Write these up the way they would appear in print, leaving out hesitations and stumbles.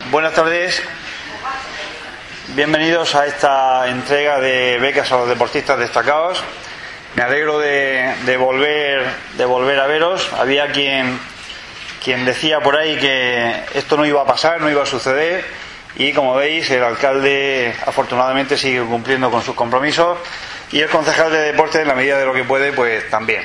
Buenas tardes, bienvenidos a esta entrega de becas a los deportistas destacados. Me alegro de volver a veros. Había quien decía por ahí que esto no iba a pasar, no iba a suceder, y como veis el alcalde afortunadamente sigue cumpliendo con sus compromisos y el concejal de deporte, en la medida de lo que puede, pues también.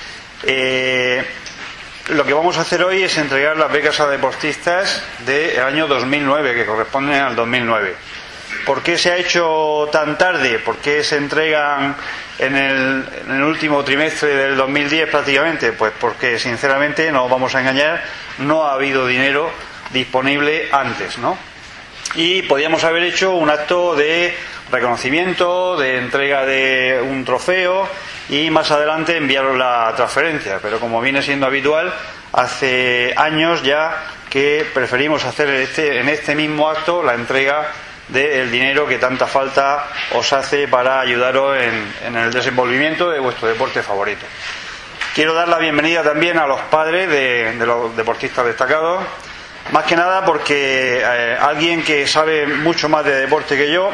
Lo que vamos a hacer hoy es entregar las becas a deportistas del año 2009, que corresponden al 2009. ¿Por qué se ha hecho tan tarde? ¿Por qué se entregan en el último trimestre del 2010 prácticamente? Pues porque, sinceramente, no vamos a engañar, no ha habido dinero disponible antes, ¿no? Y podíamos haber hecho un acto de reconocimiento, de entrega de un trofeo y más adelante enviaros la transferencia, pero como viene siendo habitual, hace años ya que preferimos hacer en este mismo acto la entrega del dinero que tanta falta os hace para ayudaros en el desenvolvimiento de vuestro deporte favorito. Quiero dar la bienvenida también a los padres de los deportistas destacados, más que nada porque alguien que sabe mucho más de deporte que yo,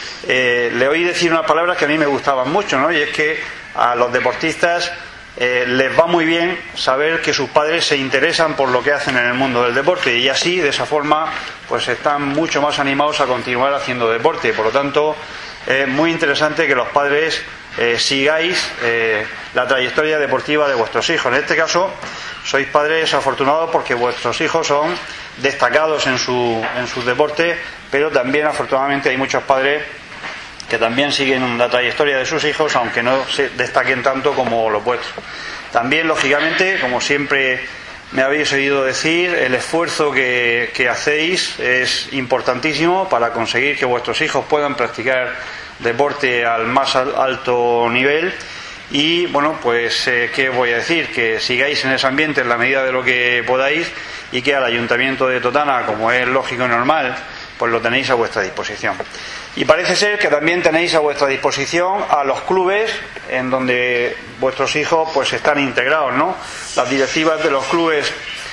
le oí decir unas palabras que a mí me gustaban mucho, ¿no? Y es que a los deportistas les va muy bien saber que sus padres se interesan por lo que hacen en el mundo del deporte, y así, de esa forma, pues están mucho más animados a continuar haciendo deporte. Por lo tanto, es muy interesante que los padres sigáis la trayectoria deportiva de vuestros hijos. En este caso, sois padres afortunados porque vuestros hijos son destacados en sus deportes, pero también, afortunadamente, hay muchos padres que también siguen la trayectoria de sus hijos, aunque no se destaquen tanto como los vuestros. También, lógicamente, como siempre me habéis oído decir, el esfuerzo que hacéis es importantísimo para conseguir que vuestros hijos puedan practicar deporte al más alto nivel. Y bueno, pues ¿qué voy a decir? Que sigáis en ese ambiente en la medida de lo que podáis, y que al Ayuntamiento de Totana, como es lógico y normal, pues lo tenéis a vuestra disposición. Y parece ser que también tenéis a vuestra disposición a los clubes en donde vuestros hijos pues están integrados, ¿no? Las directivas de los clubes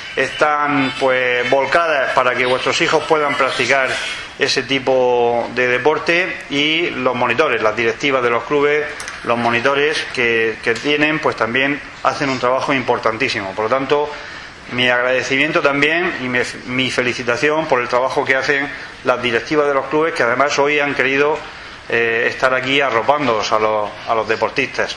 están pues volcadas para que vuestros hijos puedan practicar ese tipo de deporte, y los monitores, las directivas de los clubes, los monitores que tienen, pues también hacen un trabajo importantísimo. Por lo tanto, mi agradecimiento también y mi felicitación por el trabajo que hacen las directivas de los clubes, que además hoy han querido estar aquí arropándoos a los deportistas.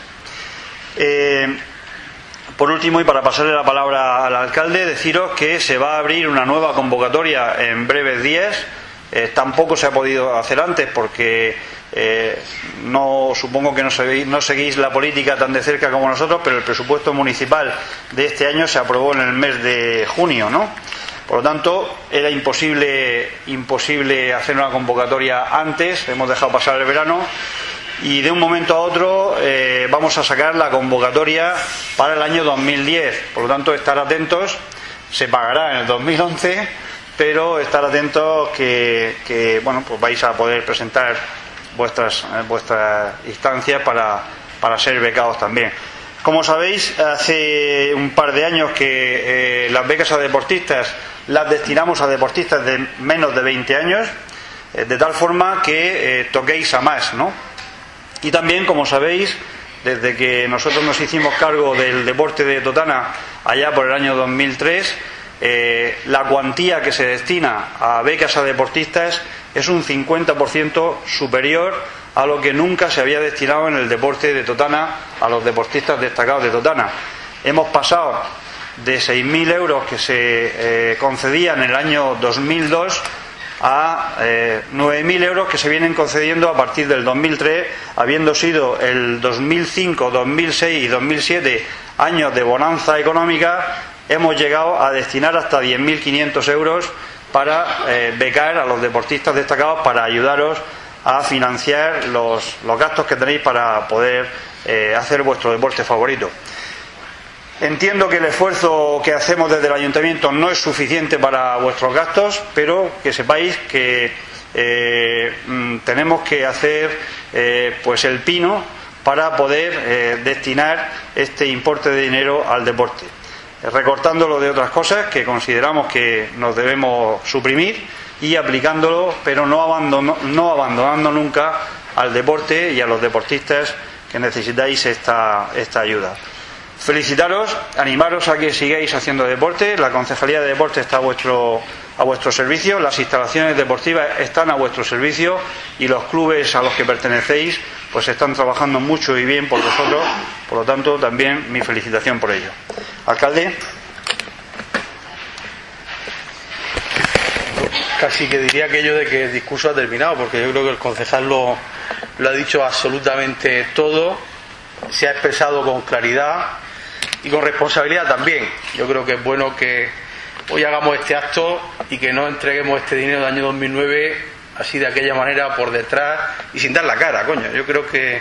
Por último, y para pasarle la palabra al alcalde, deciros que se va a abrir una nueva convocatoria en breves días. Tampoco se ha podido hacer antes porque supongo que no seguís la política tan de cerca como nosotros, pero el presupuesto municipal de este año se aprobó en el mes de junio, ¿no? Por lo tanto, era imposible hacer una convocatoria antes. Hemos dejado pasar el verano y de un momento a otro vamos a sacar la convocatoria para el año 2010. Por lo tanto, estar atentos. Se pagará en el 2011, pero estar atentos que bueno, pues vais a poder presentar vuestras instancias para ser becados también. Como sabéis, hace un par de años que las becas a deportistas las destinamos a deportistas de menos de 20 años, de tal forma que toquéis a más, ¿no? Y también, como sabéis, desde que nosotros nos hicimos cargo del deporte de Totana allá por el año 2003, la cuantía que se destina a becas a deportistas es un 50% superior a lo que nunca se había destinado en el deporte de Totana a los deportistas destacados de Totana. Hemos pasado de 6.000 euros que se concedían en el año 2002 a 9.000 euros que se vienen concediendo a partir del 2003, habiendo sido el 2005, 2006 y 2007 años de bonanza económica. Hemos llegado a destinar hasta 10.500 euros para becar a los deportistas destacados, para ayudaros a financiar los gastos que tenéis para poder hacer vuestro deporte favorito. Entiendo que el esfuerzo que hacemos desde el Ayuntamiento no es suficiente para vuestros gastos, pero que sepáis que tenemos que hacer pues el pino para poder destinar este importe de dinero al deporte, recortándolo de otras cosas que consideramos que nos debemos suprimir y aplicándolo, pero no abandonando nunca al deporte y a los deportistas que necesitáis esta ayuda. Felicitaros, animaros a que sigáis haciendo deporte. La Concejalía de Deporte está a vuestro servicio, las instalaciones deportivas están a vuestro servicio y los clubes a los que pertenecéis pues están trabajando mucho y bien por vosotros. Por lo tanto, también mi felicitación por ello. Alcalde. Casi que diría aquello de que el discurso ha terminado, porque yo creo que el concejal lo ha dicho absolutamente todo, se ha expresado con claridad y con responsabilidad también. Yo creo que es bueno que hoy hagamos este acto y que no entreguemos este dinero del año 2009 así de aquella manera por detrás y sin dar la cara, coño. Yo creo que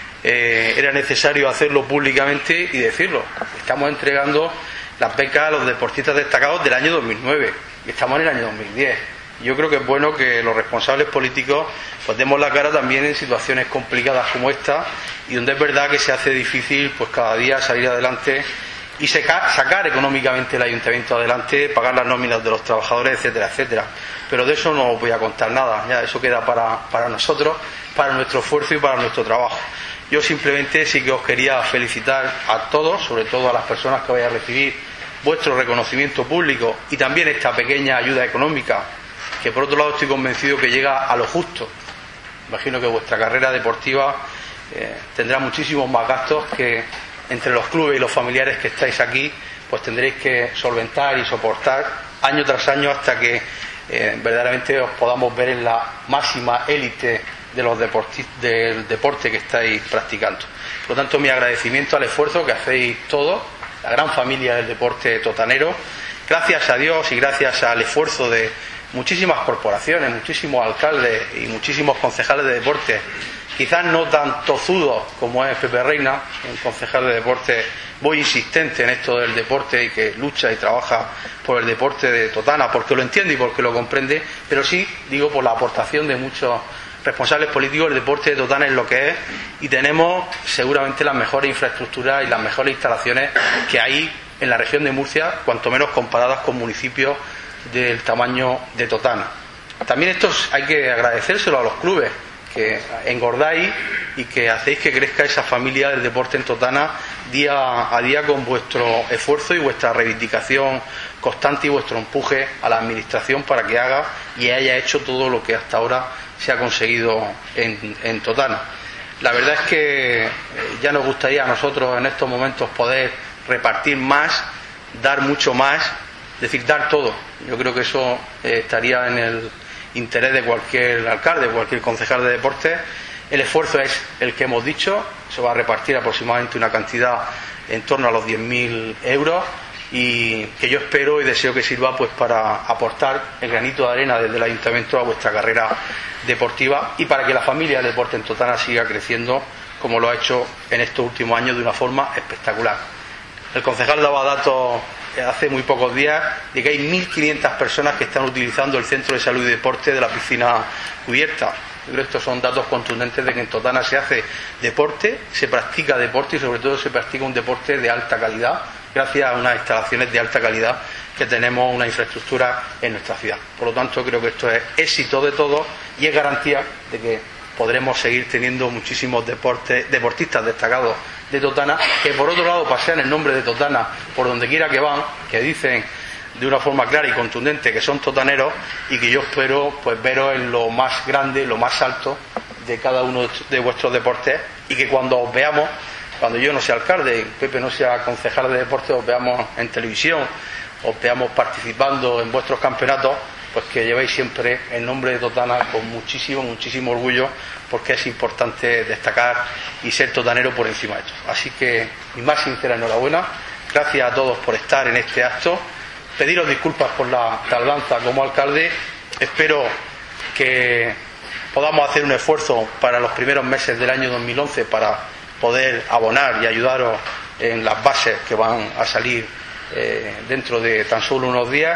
era necesario hacerlo públicamente y decirlo. Estamos entregando las becas a los deportistas destacados del año 2009 y estamos en el año 2010. Yo creo que es bueno que los responsables políticos pues demos la cara también en situaciones complicadas como esta y donde es verdad que se hace difícil pues cada día salir adelante y sacar económicamente el ayuntamiento adelante, pagar las nóminas de los trabajadores, etcétera, etcétera. Pero de eso no os voy a contar nada, ya eso queda para nosotros, para nuestro esfuerzo y para nuestro trabajo. Yo simplemente sí que os quería felicitar a todos, sobre todo a las personas que vais a recibir vuestro reconocimiento público y también esta pequeña ayuda económica, que por otro lado estoy convencido que llega a lo justo. Imagino que vuestra carrera deportiva tendrá muchísimos más gastos que entre los clubes y los familiares que estáis aquí, pues tendréis que solventar y soportar año tras año hasta que verdaderamente os podamos ver en la máxima élite de los del deporte que estáis practicando. Por lo tanto, mi agradecimiento al esfuerzo que hacéis todos, la gran familia del deporte totanero, gracias a Dios y gracias al esfuerzo de muchísimas corporaciones, muchísimos alcaldes y muchísimos concejales de deporte, quizás no tan tozudos como es Pepe Reina, un concejal de deporte muy insistente en esto del deporte y que lucha y trabaja por el deporte de Totana, porque lo entiende y porque lo comprende, pero sí, digo, por la aportación de muchos responsables políticos. El deporte de Totana es lo que es y tenemos seguramente las mejores infraestructuras y las mejores instalaciones que hay en la región de Murcia, cuanto menos comparadas con municipios del tamaño de Totana. También esto hay que agradecérselo a los clubes, que engordáis y que hacéis que crezca esa familia del deporte en Totana día a día con vuestro esfuerzo y vuestra reivindicación constante y vuestro empuje a la administración para que haga y haya hecho todo lo que hasta ahora se ha conseguido en Totana. La verdad es que ya nos gustaría a nosotros en estos momentos poder repartir más, dar mucho más, es decir, dar todo. Yo creo que eso estaría en el interés de cualquier alcalde, cualquier concejal de deportes. El esfuerzo es el que hemos dicho, se va a repartir aproximadamente una cantidad en torno a los 10.000 euros y que yo espero y deseo que sirva pues para aportar el granito de arena desde el ayuntamiento a vuestra carrera deportiva y para que la familia del deporte en Totana siga creciendo como lo ha hecho en estos últimos años de una forma espectacular. El concejal daba datos hace muy pocos días de que hay 1.500 personas que están utilizando el centro de salud y deporte de la piscina cubierta. Yo creo que estos son datos contundentes de que en Totana se hace deporte, se practica deporte y sobre todo se practica un deporte de alta calidad gracias a unas instalaciones de alta calidad que tenemos, una infraestructura en nuestra ciudad. Por lo tanto, creo que esto es éxito de todos y es garantía de que podremos seguir teniendo muchísimos deportistas destacados de Totana, que por otro lado pasean el nombre de Totana por donde quiera que van, que dicen de una forma clara y contundente que son totaneros y que yo espero pues veros en lo más grande, lo más alto de cada uno de vuestros deportes y que cuando os veamos, cuando yo no sea alcalde y Pepe no sea concejal de deportes, os veamos en televisión, os veamos participando en vuestros campeonatos, pues que llevéis siempre el nombre de Totana con muchísimo orgullo, porque es importante destacar y ser totanero por encima de esto. Así que mi más sincera enhorabuena, gracias a todos por estar en este acto, pediros disculpas por la tardanza como alcalde, espero que podamos hacer un esfuerzo para los primeros meses del año 2011 para poder abonar y ayudaros en las bases que van a salir dentro de tan solo unos días.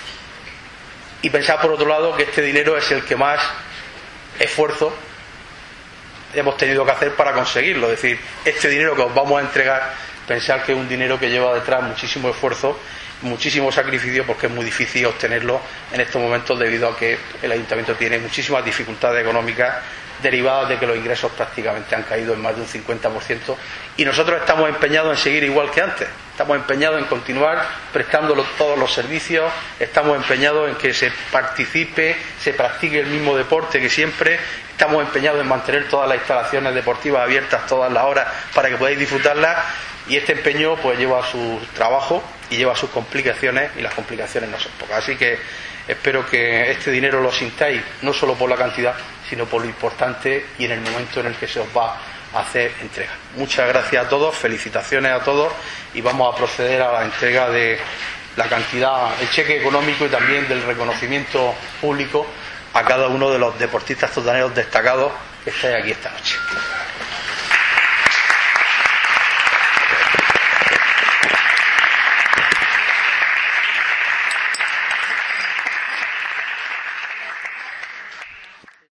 Y pensar por otro lado que este dinero es el que más esfuerzo hemos tenido que hacer para conseguirlo. Es decir, este dinero que os vamos a entregar, pensar que es un dinero que lleva detrás muchísimo esfuerzo muchísimo sacrificio, porque es muy difícil obtenerlo en estos momentos debido a que el ayuntamiento tiene muchísimas dificultades económicas derivadas de que los ingresos prácticamente han caído en más de un 50%, y nosotros estamos empeñados en seguir igual que antes, estamos empeñados en continuar prestando todos los servicios, estamos empeñados en que se participe, se practique el mismo deporte que siempre, estamos empeñados en mantener todas las instalaciones deportivas abiertas todas las horas para que podáis disfrutarlas, y este empeño pues lleva su trabajo y lleva sus complicaciones, y las complicaciones no son pocas. Así que espero que este dinero lo sintáis no solo por la cantidad, sino por lo importante y en el momento en el que se os va a hacer entrega. Muchas gracias a todos, felicitaciones a todos, y vamos a proceder a la entrega de la cantidad, el cheque económico y también del reconocimiento público a cada uno de los deportistas totaneros destacados que estáis aquí esta noche.